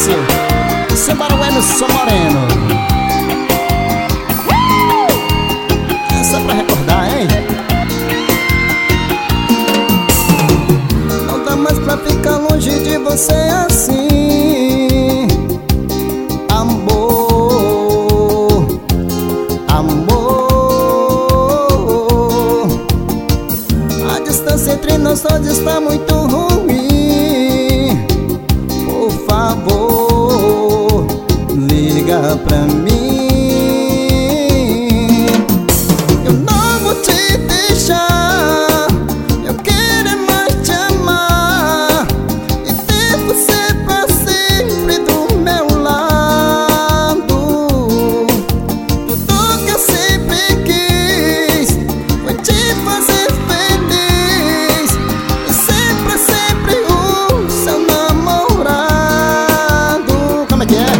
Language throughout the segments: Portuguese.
Márcio, simbora o Emerson Moreno. Essa é pra recordar, hein? Não dá mais pra ficar longe de você assim, amor, amor. A distância entre nós dois está muito ruim. Por favor, liga pra mim. Eu não vou te deixar, eu quero é mais te amar e ter você pra sempre do meu lado. Tudo que eu sempre quis foi te fazer feliz e sempre, sempre o seu namorado. Como é que é?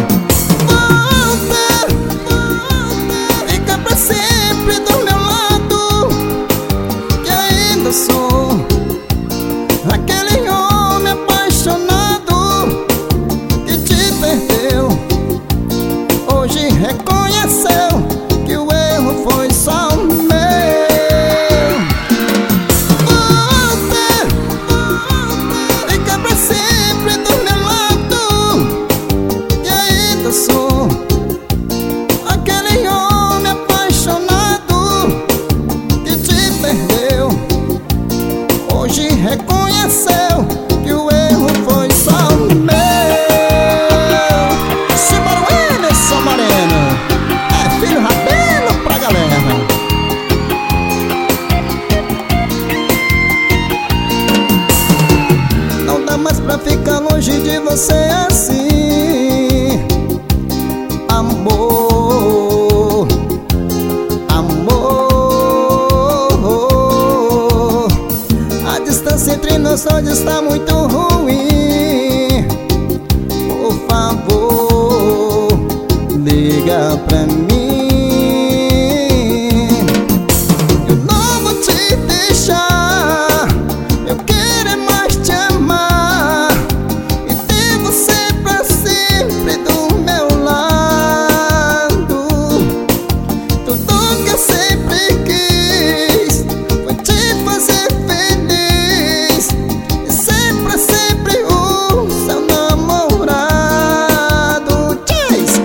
Fica pra sempre do meu lado, que ainda sou aquele homem apaixonado que te perdeu. Hoje reconheceu que o erro foi só meu. Volta, fica pra sempre do meu lado, que ainda sou aquele homem apaixonado que te perdeu. Hoje reconheceu que o erro foi só meu. Simbora o Emerson Moreno. É filho Rabelo pra galera. Não dá mais pra ficar longe de você assim, amor, amor. A distância entre nós dois está muito ruim. Por favor, liga pra mim. Eu não vou te deixar, eu quero é mais te amar e ter você pra sempre do meu lado. Tudo que eu sempre quis foi te fazer feliz e sempre, sempre o seu namorado. Diz!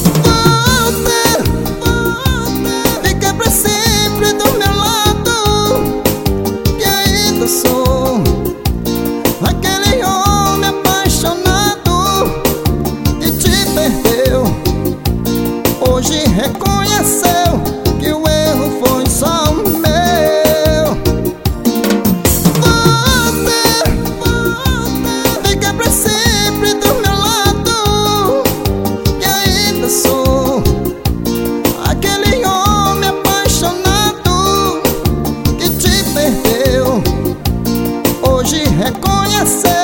Volta, fica pra sempre do meu lado, que ainda sou aquele homem apaixonado que te perdeu. Hoje reconheceu que o erro foi só meu. Volta, fica pra sempre do meu lado, que ainda sou aquele homem apaixonado que te perdeu. Hoje reconheceu